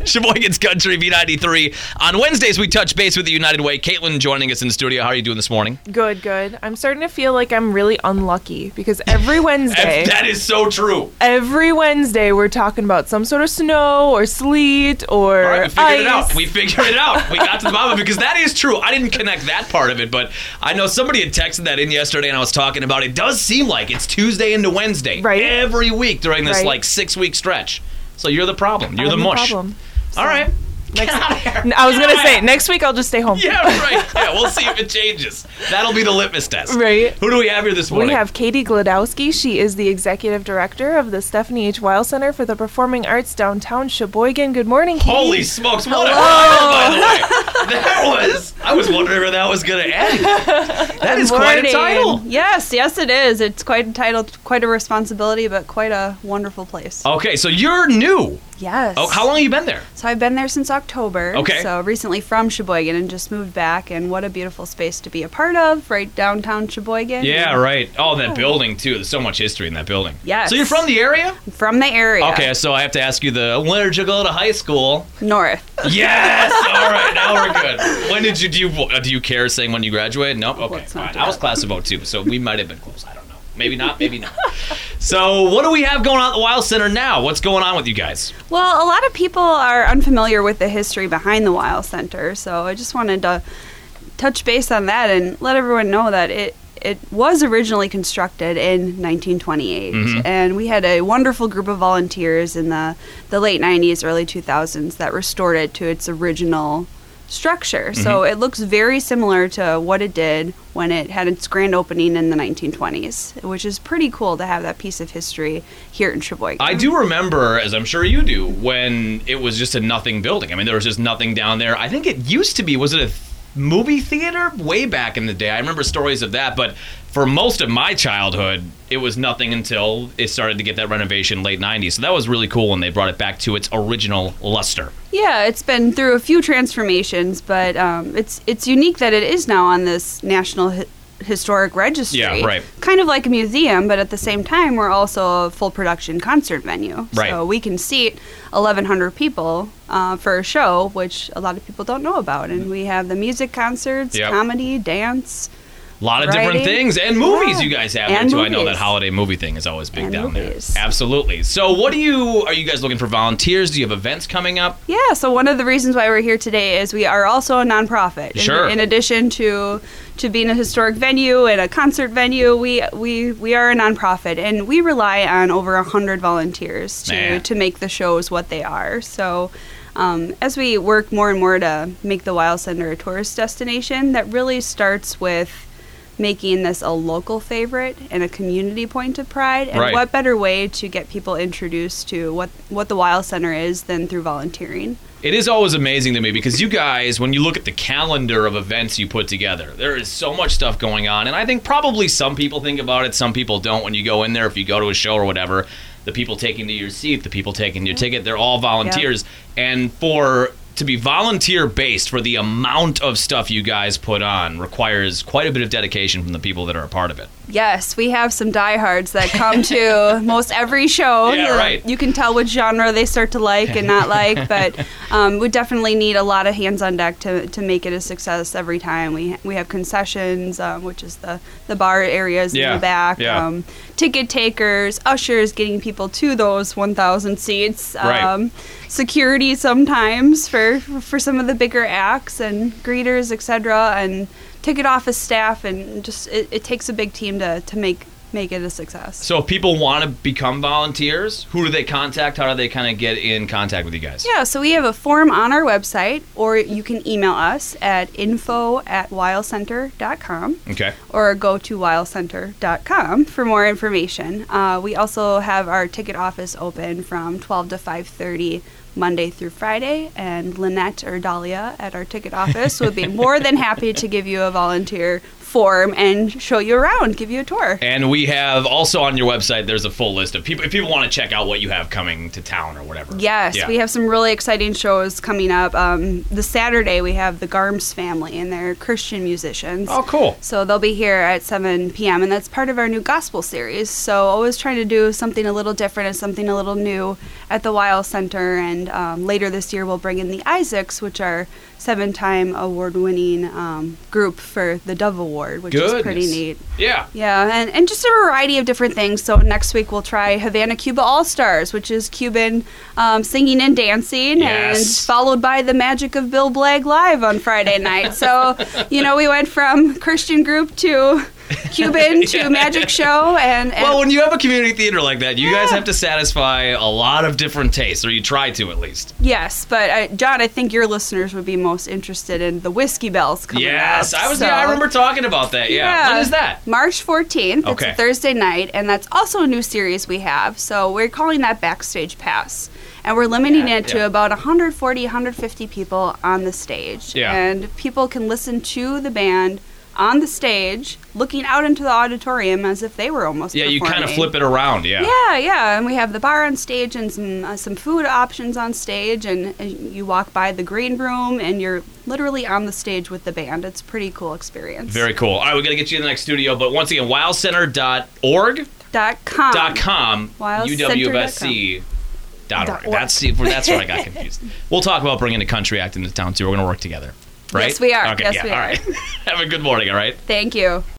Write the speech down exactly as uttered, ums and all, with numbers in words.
Sheboygan's Country B ninety-three. On Wednesdays, we touch base with the United Way. Caitlin joining us in the studio. How are you doing this morning? Good, good. I'm starting to feel like I'm really unlucky because every Wednesday... That is so true. Every Wednesday, we're talking about some sort of snow or sleet or All right, we figured ice. it out. We figured it out. We got to the bottom of it because that is true. I didn't connect that part of it, but I know somebody had texted that in yesterday and I was talking about it. It does seem like it's Tuesday into Wednesday. Right. Every week during this Right. like six-week stretch. So you're the problem. You're I'm the mush. problem. So, All right. Next, I was going to say, next week I'll just stay home. Yeah, right. Yeah, we'll see if it changes. That'll be the litmus test. Right. Who do we have here this morning? We have Katie Glodowski. She is the executive director of the Stephanie H. Weil Center for the Performing Arts downtown Sheboygan. Good morning, Katie. Holy smokes, what a title, by the way. That was, I was wondering where that was going to end. That is quite a title. Yes, yes it is. It's quite a title, quite a responsibility, but quite a wonderful place. Okay, so you're new. Yes. Oh, how long have you been there? So I've been there since October. Okay. So recently from Sheboygan and just moved back, and what a beautiful space to be a part of, right downtown Sheboygan. Yeah, right. Oh, that building, too. There's so much history in that building. Yes. So you're from the area? From the area. Okay, so I have to ask you the, where did you go to high school? North. Yes! All right, now we're good. When did you, do you, do you care saying when you graduated? Nope? Okay, Let's not fine. do I was that. class of oh two, so we might have been close. I don't know. Maybe not, maybe not. So what do we have going on at the Weil Center now? What's going on with you guys? Well, a lot of people are unfamiliar with the history behind the Weil Center, so I just wanted to touch base on that and let everyone know that it it was originally constructed in nineteen twenty-eight, Mhm. and we had a wonderful group of volunteers in the, the late nineties, early two thousands that restored it to its original structure. So it looks very similar to what it did when it had its grand opening in the nineteen twenties, which is pretty cool to have that piece of history here in Sheboygan. I do remember, as I'm sure you do, when it was just a nothing building. I mean, there was just nothing down there. I think it used to be, was it a th- movie theater? Way back in the day. I remember stories of that, but for most of my childhood, it was nothing until it started to get that renovation late nineties. So that was really cool when they brought it back to its original luster. Yeah, it's been through a few transformations, but um, it's it's unique that it is now on this National Hi- Historic Registry. Yeah, right. Kind of like a museum, but at the same time, we're also a full production concert venue. Right. So we can seat eleven hundred people uh, for a show, which a lot of people don't know about. And we have the music concerts, Yep. comedy, dance. A lot of different Writing. things. And movies Yeah. you guys have And there, too. I know that movies. holiday movie thing is always big And down movies. there. Absolutely. So what do you, are you guys looking for volunteers? Do you have events coming up? Yeah, so one of the reasons why we're here today is we are also a nonprofit. In- Sure. In, addition to to being a historic venue and a concert venue, we we we are a nonprofit, and we rely on over a hundred volunteers to Man. to make the shows what they are. So. Um, as we work more and more to make the Weil Center a tourist destination, that really starts with making this a local favorite and a community point of pride. And Right. what better way to get people introduced to what, what the Weil Center is than through volunteering? It is always amazing to me because you guys, when you look at the calendar of events you put together, there is so much stuff going on. And I think probably some people think about it, some people don't. When you go in there, if you go to a show or whatever, the people taking to your seat, the people taking your ticket, they're all volunteers. And for to be volunteer based for the amount of stuff you guys put on requires quite a bit of dedication from the people that are a part of it. Yes, we have some diehards that come to most every show. Yeah, Uh, right. You can tell which genre they start to like and not like, but um, we definitely need a lot of hands on deck to, to make it a success every time. We we have concessions, um, which is the, the bar areas Yeah, in the back, yeah. um, ticket takers, ushers getting people to those one thousand seats, Right. um, security sometimes for, for some of the bigger acts, and greeters, et cetera, and ticket office staff, and just it, it takes a big team to, to make make it a success. So if people want to become volunteers, who do they contact? How do they kind of get in contact with you guys? Yeah, so we have a form on our website, or you can email us at info at weilcenter dot com. Okay. Or go to weilcenter dot com for more information. Uh, we also have our ticket office open from twelve to five thirty Monday through Friday, and Lynette or Dahlia at our ticket office would be more than happy to give you a volunteer form and show you around, give you a tour. And we have also on your website, there's a full list of people, if people want to check out what you have coming to town or whatever. Yes, Yeah. we have some really exciting shows coming up. Um, this Saturday, we have the Garms family, and they're Christian musicians. Oh, cool. So they'll be here at seven p.m., and that's part of our new gospel series. So always trying to do something a little different and something a little new at the Weil Center. And um, later this year, we'll bring in the Isaacs, which are seven-time award-winning um, group for the Dove Award, which Goodness. is pretty neat. Yeah. Yeah, and, and just a variety of different things. So next week we'll try Havana Cuba All-Stars, which is Cuban um, singing and dancing, Yes. and followed by the magic of Bill Blagg Live on Friday night. So, you know, we went from Christian group to Cuban to Yeah. magic show. and, and Well, when you have a community theater like that, you guys Yeah. have to satisfy a lot of different tastes, or you try to at least. Yes, but uh, John, I think your listeners would be most interested in the Whiskey Bells coming Yes, up. I was. So- Yeah, I remember talking about that. Yeah. When is that? March fourteenth. Okay. It's a Thursday night, and that's also a new series we have. So we're calling that Backstage Pass. And we're limiting Yeah, it to yeah. about one hundred forty, one hundred fifty people on the stage. Yeah. And people can listen to the band on the stage, looking out into the auditorium as if they were almost Yeah, you kind of performing. flip it around. Yeah. Yeah, yeah, and we have the bar on stage and some uh, some food options on stage, and, and you walk by the green room, and you're literally on the stage with the band. It's a pretty cool experience. Very cool. All right, we got to get you in the next studio, but once again, weil center dot org Dot com. dot com Weil U Center W dot F C dot org. Dot org. That's see, that's where I got confused. We'll talk about bringing a country act into town too. We're going to work together, right? Yes, we are. Okay, Yes, yeah, we all are. right. Have a good morning. All right. Thank you.